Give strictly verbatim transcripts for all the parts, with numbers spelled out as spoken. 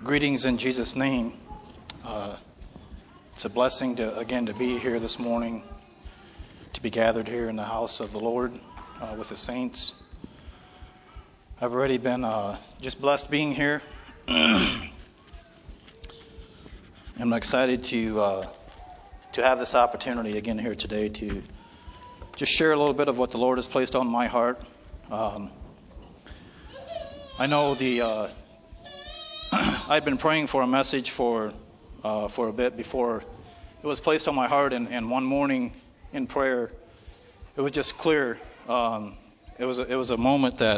Greetings in Jesus' name. Uh, it's a blessing to again to be here this morning, to be gathered here in the house of the Lord uh, with the saints. I've already been uh, just blessed being here. I'm excited to uh, to have this opportunity again here today to just share a little bit of what the Lord has placed on my heart. Um, I know the. Uh, I've been praying for a message for uh, for a bit before it was placed on my heart, and, and one morning in prayer, it was just clear. Um, it was a, it was a moment that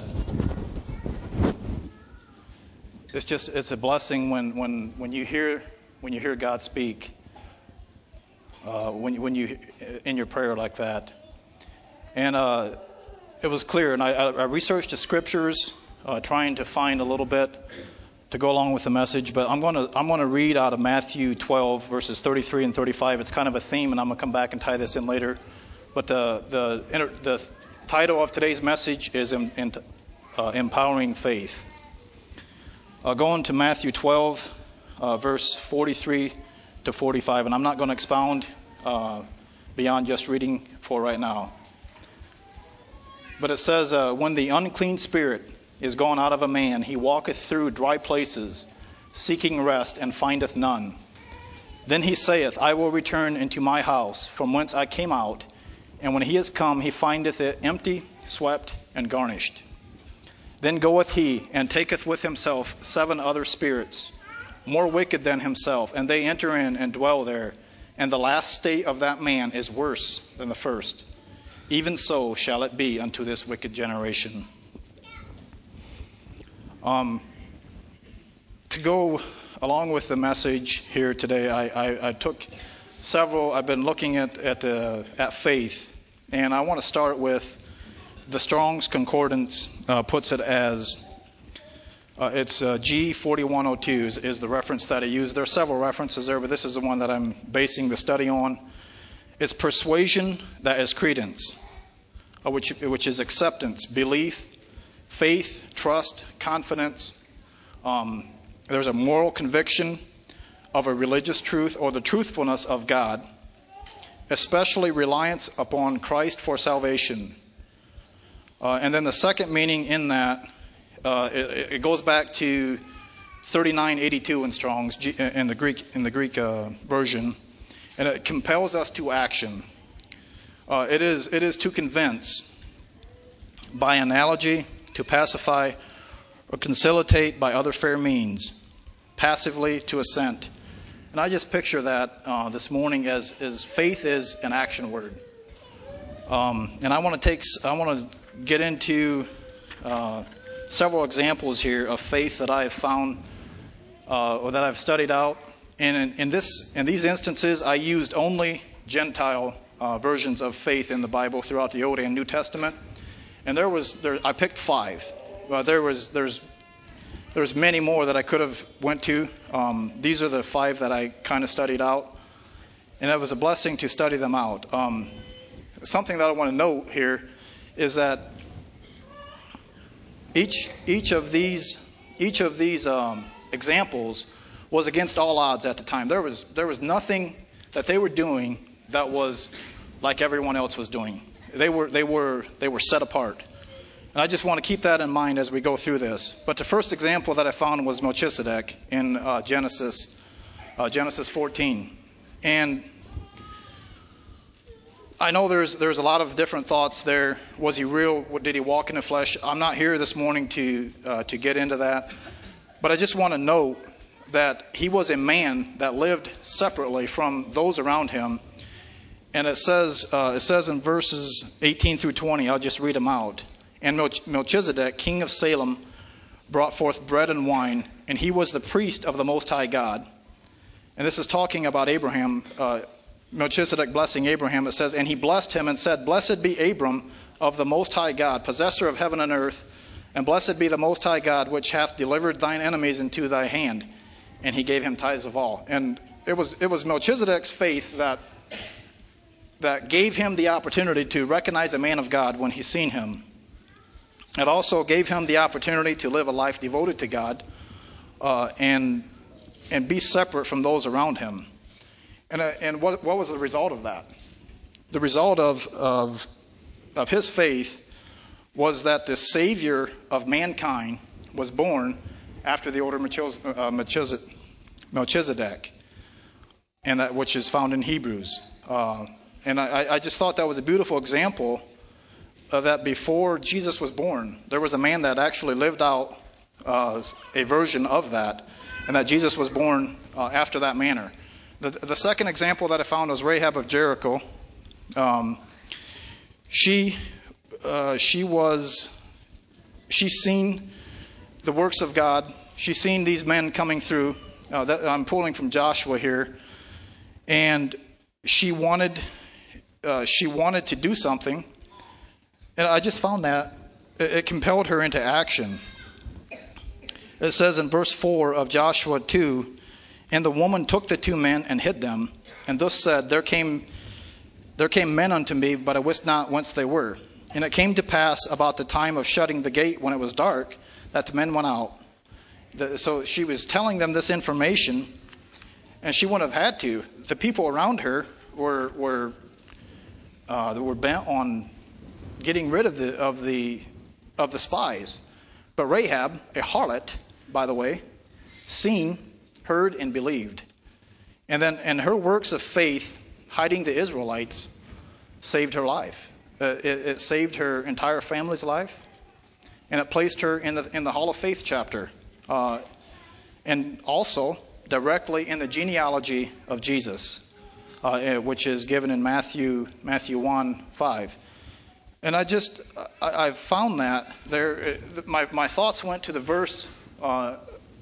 it's just it's a blessing when when, when you hear when you hear God speak uh, when you, when you in your prayer like that, and uh, it was clear. And I, I researched the scriptures, uh, trying to find a little bit to go along with the message, but I'm going to I'm going to read out of Matthew twelve verses thirty-three and thirty-five. It's kind of a theme, and I'm going to come back and tie this in later. But the the the title of today's message is in, in, uh, empowering faith. Uh, going to Matthew twelve, uh, verse forty-three to forty-five, and I'm not going to expound uh, beyond just reading for right now. But it says, uh, when the unclean spirit is gone out of a man, he walketh through dry places, seeking rest, and findeth none. Then he saith, I will return into my house, from whence I came out. And when he is come, he findeth it empty, swept, and garnished. Then goeth he, and taketh with himself seven other spirits, more wicked than himself, and they enter in and dwell there. And the last state of that man is worse than the first. Even so shall it be unto this wicked generation. Um, to go along with the message here today, I, I, I took several. I've been looking at at, uh, at faith, and I want to start with the Strong's Concordance uh, puts it as uh, it's uh, G forty-one oh two is, is the reference that I use. There are several references there, but this is the one that I'm basing the study on. It's persuasion that is credence, uh, which which is acceptance, belief, faith, trust, confidence. Um, there's a moral conviction of a religious truth or the truthfulness of God, especially reliance upon Christ for salvation. Uh, and then the second meaning in that, uh, it, it goes back to thirty-nine eighty-two in Strong's in the Greek in the Greek uh, version, and it compels us to action. Uh, it is it is to convince by analogy, to pacify or conciliate by other fair means, passively to assent. And I just picture that uh, this morning as, as faith is an action word. Um, and I want to take, I want to get into uh, several examples here of faith that I have found uh, or that I've studied out. And in, in this, in these instances, I used only Gentile uh, versions of faith in the Bible throughout the Old and New Testament. And there was, there, I picked five. Uh, there was, there's, there's many more that I could have went to. Um, these are the five that I kind of studied out, and it was a blessing to study them out. Um, something that I want to note here is that each, each of these, each of these um, examples was against all odds at the time. There was, there was nothing that they were doing that was like everyone else was doing. They were, they were, they were set apart. And I just want to keep that in mind as we go through this. But the first example that I found was Melchizedek in uh, Genesis, uh, Genesis fourteen. And I know there's there's a lot of different thoughts there. Was he real? Did he walk in the flesh? I'm not here this morning to uh, to get into that. But I just want to note that he was a man that lived separately from those around him. And it says uh, it says in verses eighteen through twenty, I'll just read them out. And Melchizedek, king of Salem, brought forth bread and wine, and he was the priest of the Most High God. And this is talking about Abraham, uh, Melchizedek blessing Abraham. It says, and he blessed him and said, blessed be Abram of the Most High God, possessor of heaven and earth, and blessed be the Most High God, which hath delivered thine enemies into thy hand. And he gave him tithes of all. And it was it was Melchizedek's faith that that gave him the opportunity to recognize a man of God when he seen him. It also gave him the opportunity to live a life devoted to God, uh, and and be separate from those around him. And uh, and what what was the result of that? The result of of of his faith was that the Savior of mankind was born after the order of Melchizedek, and that which is found in Hebrews. Uh, and I, I just thought that was a beautiful example of that before Jesus was born, there was a man that actually lived out uh, a version of that, and that Jesus was born uh, after that manner. The, the second example that I found was Rahab of Jericho. Um, she uh, she was she's seen the works of God. She's seen these men coming through. Uh, that, I'm pulling from Joshua here, and she wanted uh, she wanted to do something, and I just found that it, it compelled her into action. It says in verse four of Joshua two, and the woman took the two men and hid them, and thus said, There came there came men unto me, but I wist not whence they were. And it came to pass about the time of shutting the gate, when it was dark, that the men went out. The, so she was telling them this information, and she wouldn't have had to. The people around her were were uh, they were bent on getting rid of the of the of the spies. But Rahab, a harlot, by the way, seen, heard, and believed. And then and her works of faith, hiding the Israelites, saved her life. Uh, it, it saved her entire family's life, and it placed her in the in the Hall of Faith chapter, uh, and also directly in the genealogy of Jesus, uh, which is given in Matthew Matthew one five. And I just I, I found that there. My my thoughts went to the verse. Uh,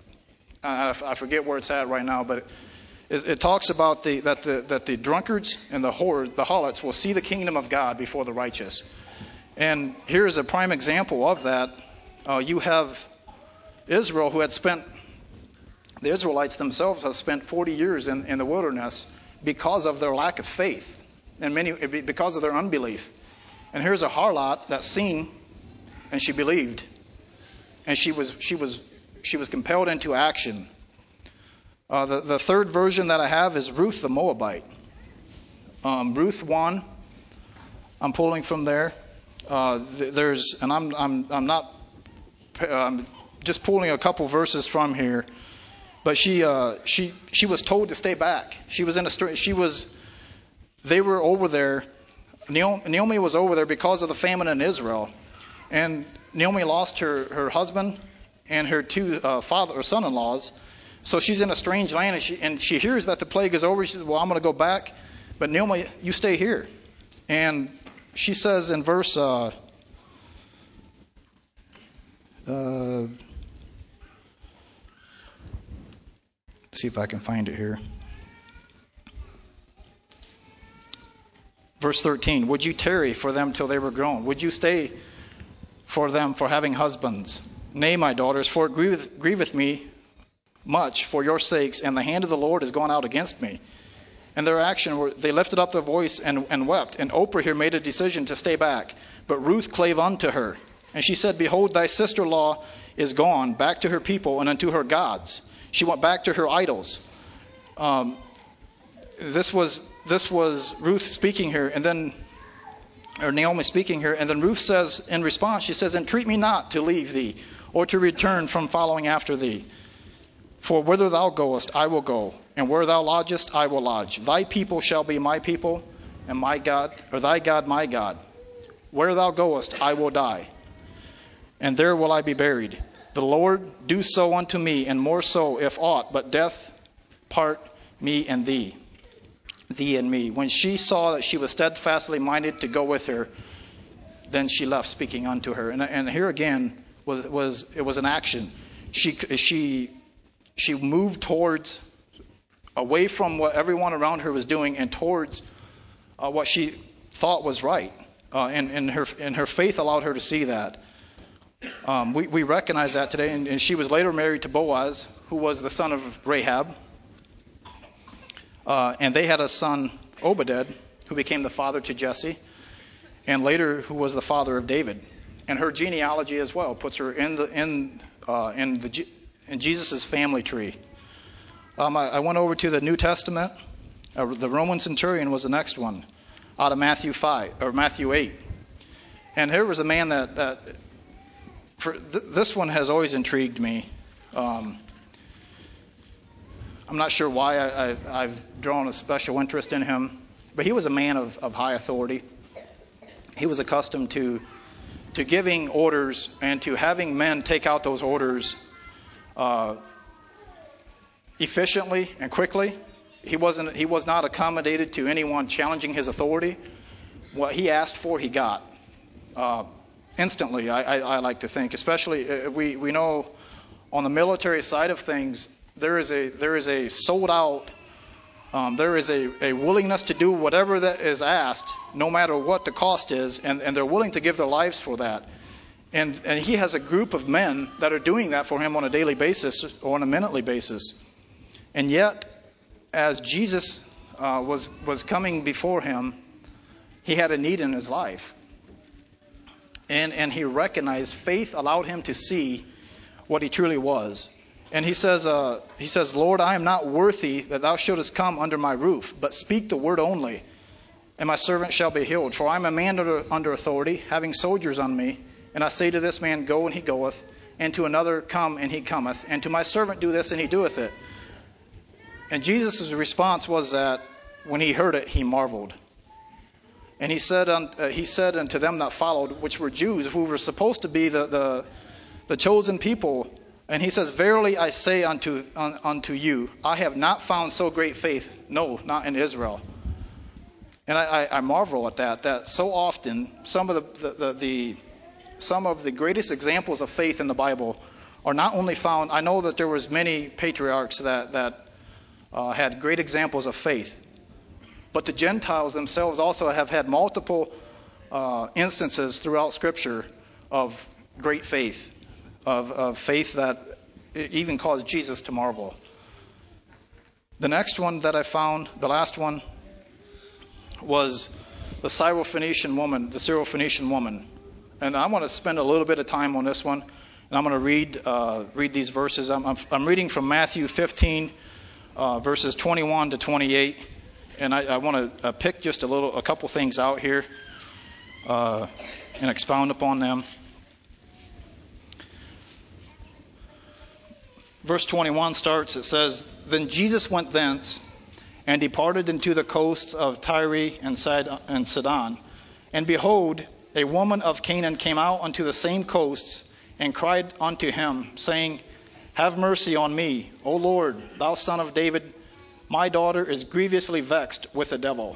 I, I forget where it's at right now, but it, it talks about the that the that the drunkards and the whores, the harlots, will see the kingdom of God before the righteous. And here's a prime example of that. Uh, you have Israel, who had spent the Israelites themselves have spent forty years in, in the wilderness because of their lack of faith and many because of their unbelief. And here's a harlot that's seen, and she believed, and she was she was she was compelled into action. Uh, the the third version that I have is Ruth the Moabite. Um, Ruth one. I'm pulling from there. Uh, th- there's and I'm I'm I'm not I'm just pulling a couple verses from here. But she uh, she she was told to stay back. She was in a she was they were over there. Naomi was over there because of the famine in Israel, and Naomi lost her, her husband and her two uh, father or son-in-laws. So she's in a strange land, and she and she hears that the plague is over. She says, "Well, I'm going to go back, but Naomi, you stay here." And she says in verse uh, uh, see if I can find it here. Verse thirteen, would you tarry for them till they were grown? Would you stay for them for having husbands? Nay, my daughters, for it grieveth, grieveth me much for your sakes, and the hand of the Lord is gone out against me. And their action, were, they lifted up their voice and, and wept. And Oprah here made a decision to stay back. But Ruth clave unto her. And she said, Behold, thy sister-in-law is gone back to her people and unto her gods. She went back to her idols. Um, this was this was Ruth speaking here, and then, or Naomi speaking here, and then Ruth says in response, she says, Entreat me not to leave thee, or to return from following after thee. For whither thou goest, I will go, and where thou lodgest, I will lodge. Thy people shall be my people, and my God, or thy God my God. Where thou goest, I will die, and there will I be buried. The Lord do so unto me, and more so, if aught but death part me and thee, thee and me. When she saw that she was steadfastly minded to go with her, then she left, speaking unto her. And, and here again was was it was an action. She she she moved towards, away from what everyone around her was doing, and towards uh, what she thought was right. Uh, and, and her and her faith allowed her to see that. Um, we, we recognize that today. And, and she was later married to Boaz, who was the son of Rahab. Uh, and they had a son, Obed, who became the father to Jesse, and later who was the father of David. And her genealogy as well puts her in the in uh, in the in Jesus' family tree. Um, I, I went over to the New Testament. Uh, the Roman centurion was the next one, out of Matthew five or Matthew eight. And here was a man that that for th- this one has always intrigued me. Um, I'm not sure why I, I, I've drawn a special interest in him, but he was a man of, of high authority. He was accustomed to to giving orders and to having men take out those orders uh, efficiently and quickly. He wasn't. He was not accommodated to anyone challenging his authority. What he asked for, he got uh, instantly. I, I, I like to think, especially uh, we we know on the military side of things, there is a there is a sold out. Um, there is a, a willingness to do whatever that is asked, no matter what the cost is, and, and they're willing to give their lives for that. And and he has a group of men that are doing that for him on a daily basis or on a minutely basis. And yet, as Jesus uh, was was coming before him, he had a need in his life. And and he recognized, faith allowed him to see what he truly was. And he says, uh, he says, Lord, I am not worthy that thou shouldest come under my roof, but speak the word only, and my servant shall be healed. For I am a man under, under authority, having soldiers on me. And I say to this man, go, and he goeth, and to another, come, and he cometh, and to my servant, do this, and he doeth it. And Jesus' response was that when he heard it, he marveled. And he said, uh, he said unto them that followed, which were Jews, who were supposed to be the, the, the chosen people, and he says, verily I say unto un, unto you, I have not found so great faith, no, not in Israel. And I, I, I marvel at that, that so often some of the, the, the, the some of the greatest examples of faith in the Bible are not only found. I know that there was many patriarchs that, that uh, had great examples of faith, but the Gentiles themselves also have had multiple uh, instances throughout Scripture of great faith. Of, of faith that even caused Jesus to marvel. The next one that I found, the last one, was the Syrophoenician woman, the Syrophoenician woman. And I want to spend a little bit of time on this one, and I'm going to read uh, read these verses. I'm, I'm, I'm reading from Matthew fifteen, uh, verses twenty-one to twenty-eight, and I, I want to uh, pick just a little, a couple things out here uh, and expound upon them. Verse twenty-one starts, it says, Then Jesus went thence, and departed into the coasts of Tyre and Sidon. And behold, a woman of Canaan came out unto the same coasts, and cried unto him, saying, Have mercy on me, O Lord, thou son of David. My daughter is grievously vexed with the devil.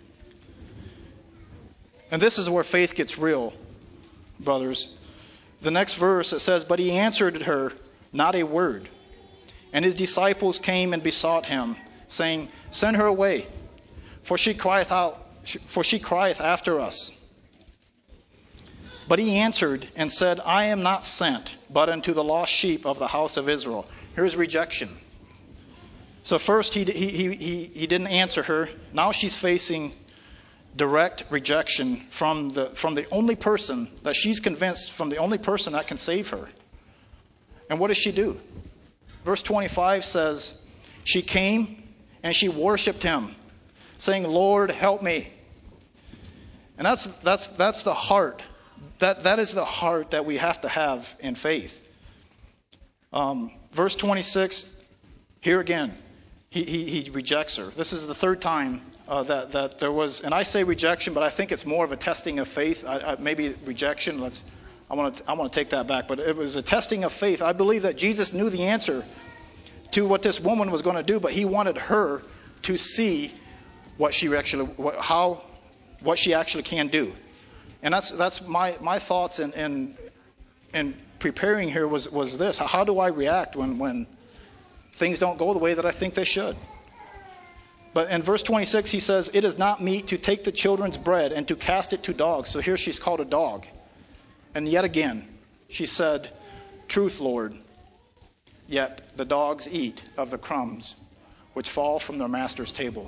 And this is where faith gets real, brothers. The next verse, it says, But he answered her not a word. And his disciples came and besought him, saying, Send her away, for she crieth out, for she crieth after us. But he answered and said, I am not sent, but unto the lost sheep of the house of Israel. Here's rejection. So first he he he he, he didn't answer her. Now she's facing direct rejection from the from the only person that she's convinced, from the only person that can save her. And what does she do? Verse twenty-five says, she came and she worshipped him, saying, Lord, help me. And that's that's that's the heart. That that is the heart that we have to have in faith. Um, verse twenty-six, here again, he, he he rejects her. This is the third time uh, that that there was, and I say rejection, but I think it's more of a testing of faith. I, I, maybe rejection. Let's. I want to I want to take that back, but it was a testing of faith. I believe that Jesus knew the answer to what this woman was going to do, but he wanted her to see what she actually, what, how, what she actually can do. And that's that's my my thoughts in in, in preparing here was was this: how do I react when when things don't go the way that I think they should? But in verse twenty-six, he says, "It is not meet to take the children's bread and to cast it to dogs." So here she's called a dog. And yet again, she said, "Truth, Lord, yet the dogs eat of the crumbs which fall from their master's table."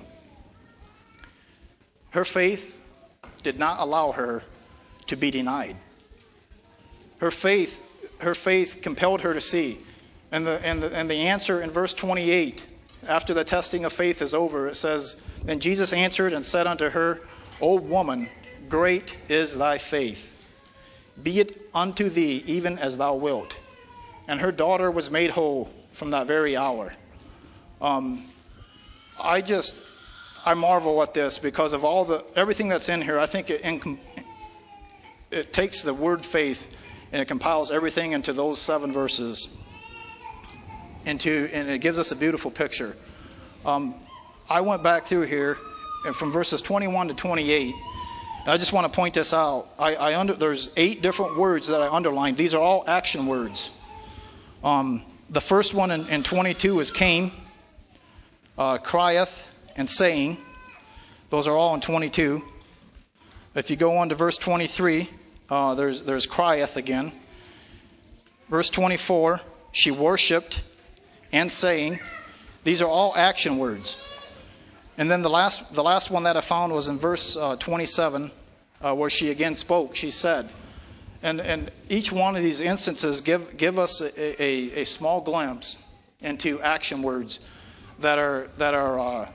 Her faith did not allow her to be denied. Her faith, her faith compelled her to see. And the, and the, and the answer in verse twenty-eight after the testing of faith is over, it says, "Then Jesus answered and said unto her, O woman, great is thy faith. Be it unto thee even as thou wilt. And her daughter was made whole from that very hour." Um, I just, I marvel at this because of all the, everything that's in here. I think it, in, it takes the word faith and it compiles everything into those seven verses. Into, and it gives us a beautiful picture. Um, I went back through here, and from verses twenty-one to twenty-eight, and I just want to point this out. I, I under, there's eight different words that I underlined. These are all action words. Um, the first one in, in twenty-two is came, uh, crieth, and saying. Those are all in twenty-two. If you go on to verse twenty-three, uh, there's there's crieth again. Verse twenty-four, she worshipped, and saying. These are all action words. And then the last the last one that I found was in verse uh, twenty-seven, uh, where she again spoke. She said. And and each one of these instances give give us a, a, a small glimpse into action words that are that are uh,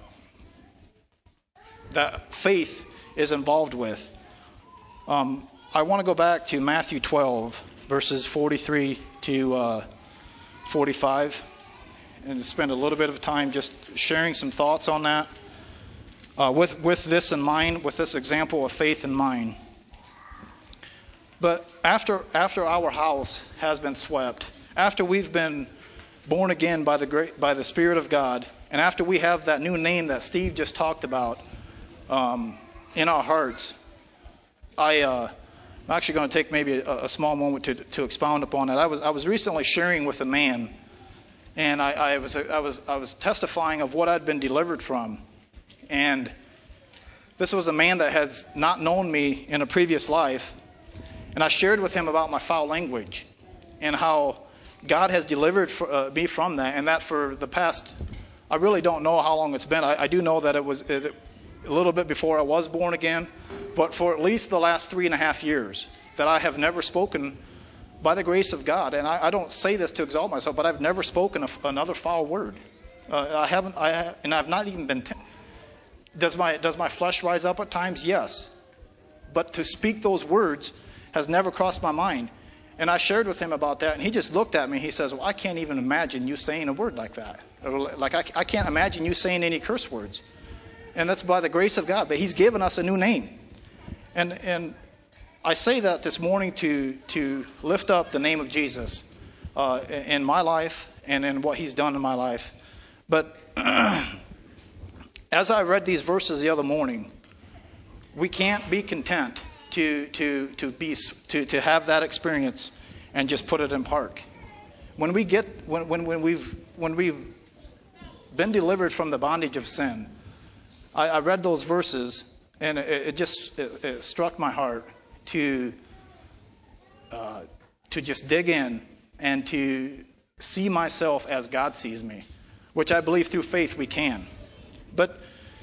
that faith is involved with. Um, I want to go back to Matthew twelve, verses forty-three to uh, forty-five. And spend a little bit of time just sharing some thoughts on that. Uh, with, with this in mind, with this example of faith in mind. But after after our house has been swept, after we've been born again by the great, by the Spirit of God, and after we have that new name that Steve just talked about um, in our hearts, I, uh, I'm actually going to take maybe a, a small moment to, to expound upon that. I was I was recently sharing with a man. And I, I was I was I was testifying of what I'd been delivered from, and this was a man that had not known me in a previous life, and I shared with him about my foul language, and how God has delivered for, uh, me from that, and that for the past, I really don't know how long it's been. I, I do know that it was it, a little bit before I was born again, but for at least the last three and a half years that I have never spoken. By the grace of God, and I, I don't say this to exalt myself, but I've never spoken a, another foul word. Uh, I haven't, I and I've not even been. T- does my does my flesh rise up at times? Yes, but to speak those words has never crossed my mind. And I shared with him about that, and he just looked at me. He says, "Well, I can't even imagine you saying a word like that. Like I, I can't imagine you saying any curse words." And that's by the grace of God. But He's given us a new name, and and. I say that this morning to to lift up the name of Jesus uh, in my life and in what He's done in my life. But as I read these verses the other morning, we can't be content to to to be to to have that experience and just put it in park. When we get when when, when we've when we've been delivered from the bondage of sin, I, I read those verses and it, it just it, it struck my heart. To uh, to just dig in and to see myself as God sees me, which I believe through faith we can. But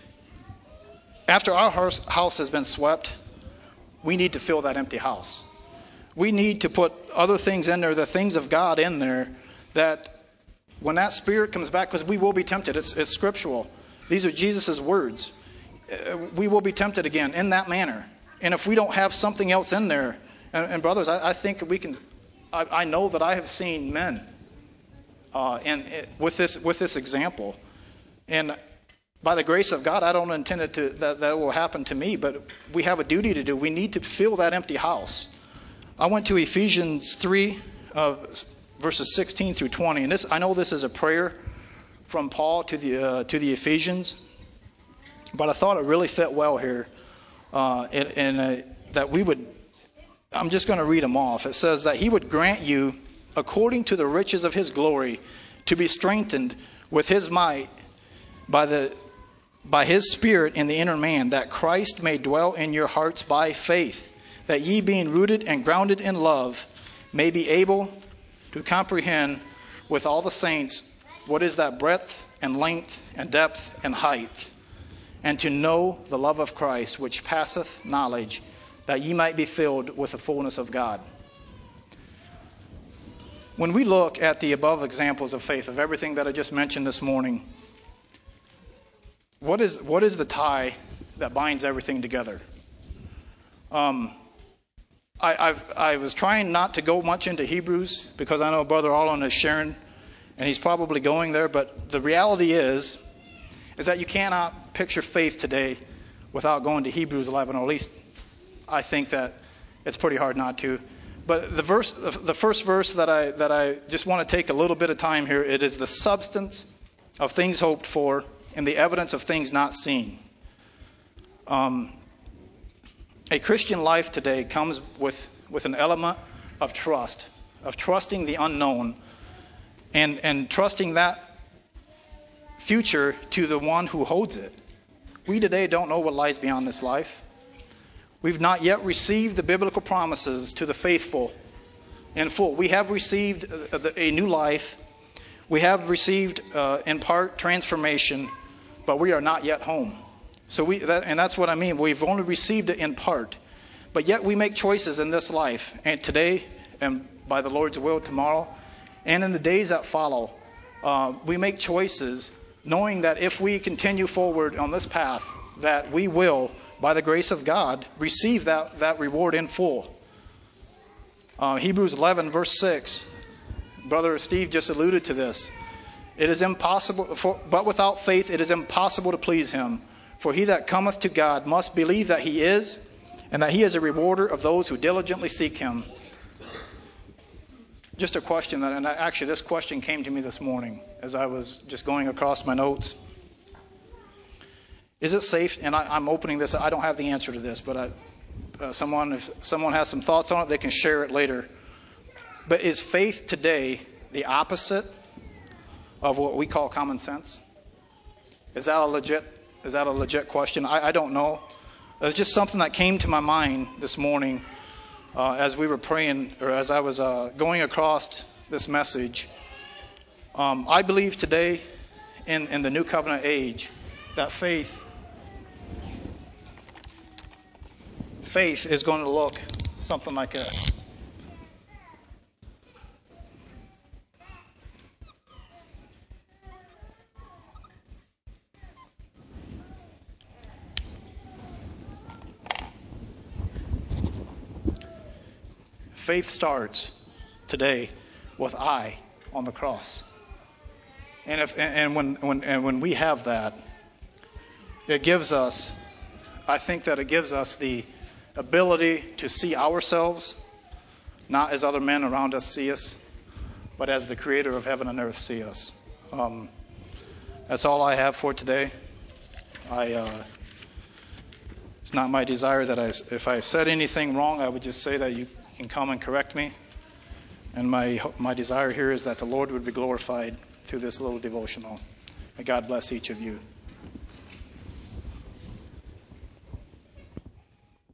after our house, house has been swept, we need to fill that empty house. We need to put other things in there, the things of God in there, that when that Spirit comes back, because we will be tempted, it's, it's scriptural. These are Jesus' words. Uh, we will be tempted again in that manner. And if we don't have something else in there, and, and brothers, I, I think we can. I, I know that I have seen men, uh, and it, with this with this example, and by the grace of God, I don't intend it to that that will happen to me. But we have a duty to do. We need to fill that empty house. I went to Ephesians three, uh, verses sixteen through twenty, and this I know this is a prayer from Paul to the uh, to the Ephesians, but I thought it really fit well here. Uh, and and uh, that we would, I'm just going to read them off. It says that He would grant you, according to the riches of His glory, to be strengthened with His might by the by His Spirit in the inner man, that Christ may dwell in your hearts by faith, that ye being rooted and grounded in love, may be able to comprehend with all the saints what is that breadth and length and depth and height, and to know the love of Christ, which passeth knowledge, that ye might be filled with the fullness of God. When we look at the above examples of faith, of everything that I just mentioned this morning, what is what is the tie that binds everything together? Um, I, I've, I was trying not to go much into Hebrews because I know Brother Arlen is sharing, and he's probably going there. But the reality is, is that you cannot picture faith today without going to Hebrews eleven, or at least I think that it's pretty hard not to. But the verse, the first verse that I that I just want to take a little bit of time here. It is the substance of things hoped for and the evidence of things not seen. Um, a Christian life today comes with with an element of trust, of trusting the unknown, and and trusting that future to the one who holds it. We today don't know what lies beyond this life. We've not yet received the biblical promises to the faithful in full. We have received a new life. We have received, uh, in part, transformation, but we are not yet home. So we, that, and that's what I mean. We've only received it in part, but yet we make choices in this life, and today, and by the Lord's will tomorrow, and in the days that follow, uh, we make choices knowing that if we continue forward on this path, that we will, by the grace of God, receive that, that reward in full. Uh, Hebrews eleven, verse six, Brother Steve just alluded to this. It is impossible, for, but without faith it is impossible to please him. For he that cometh to God must believe that he is, and that he is a rewarder of those who diligently seek him. Just a question, that, and actually this question came to me this morning as I was just going across my notes. Is it safe, and I, I'm opening this, I don't have the answer to this, but I, uh, someone, if someone has some thoughts on it, they can share it later. But is faith today the opposite of what we call common sense? Is that a legit, is that a legit question? I, I don't know. It's just something that came to my mind this morning uh, as we were praying, or as I was uh, going across this message. Um, I believe today in, in the New Covenant age that faith faith is going to look something like this. Faith starts today with I on the cross. And if and when when and when we have that, it gives us, I think that it gives us the ability to see ourselves not as other men around us see us, but as the Creator of heaven and earth see us. Um, that's all I have for today. I uh, it's not my desire that I, if I said anything wrong, I would just say that you can come and correct me. And my my desire here is that the Lord would be glorified through this little devotional. May God bless each of you.